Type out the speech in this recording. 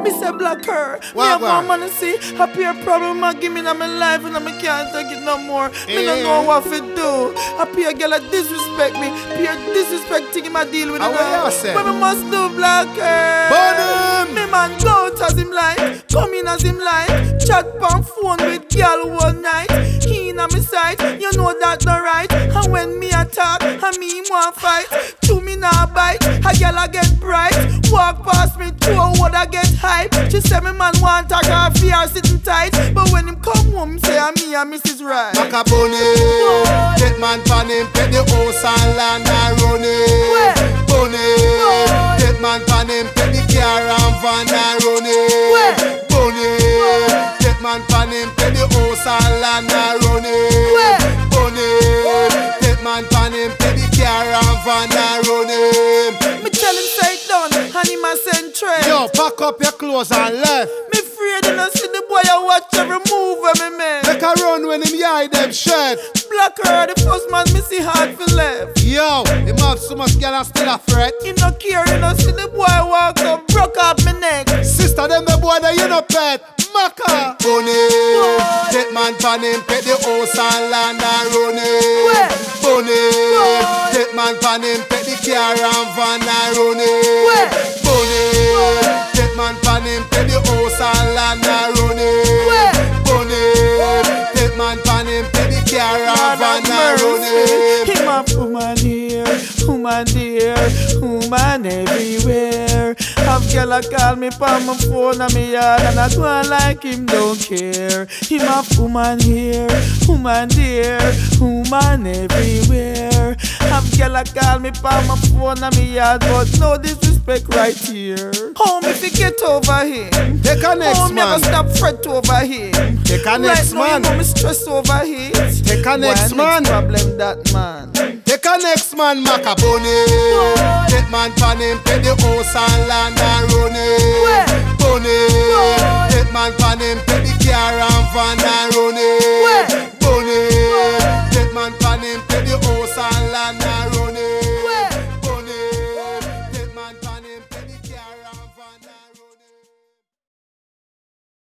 Me say black her. Me What have about? more money see. Happy a problem I give me in my life and I can't take it no more. Me don't know what to do. Happy a girl that disrespect me. Peer disrespecting him I deal with it. What you say? What me must do black her. Burn him. Me man go out as him like. Come in as him like. Chat on phone with girl all night. He in a me sight. You know that not right. And when me attack and me want fight. To me now bite. A girl I get bright. Walk past me to a wood I get hype. She say me man want a car fear sitting tight. But when him come home say I'm me and Mrs. Right. Macaboni, get man pan him, pet the house and land and run Where? it. Bunny, get man pan him, pet the car and van and run Where? it. Bunny, get man pan him, pet the house and land and run Where? it. Bunny, get man pan him, pet the car and van and run it. Me tell him say it done and him a send trade. Yo, pack up your clothes and left. Me afraid you know see the boy I watch every move of me man. Make a run when him hide them shirt. Black her the first man me see hard for left. Yo, him have so much girl and still a fret. He no care, you know see the boy walk up, broke up my neck. Sister, them the boy that you no pet. Maka. Bunny, get man pan him, pet the house and land and run Where? it. Bunny, get man pan him, pet the car and van and run Where? it. Bunny, get man pan him, pet the house and land and run Where? it. Bunny, get man pan him, pet the car and van and run it. Him a woman here, woman there, woman everywhere. Have girl a call me on my phone and me yard and I go on like him don't care. Him a woman here, woman there, woman everywhere. Have girl a call me on my phone and me yard but no disrespect right here. Home if you get over him. Take a next Home man. never stop fret over him. Take a next right now, man. you know me stress over it. Take a next Why man. problem that man. Take a next man, Macaboni. Get man pan him, pet the house and land and run Where? it. Bunny, get man pan him, pet the car and van and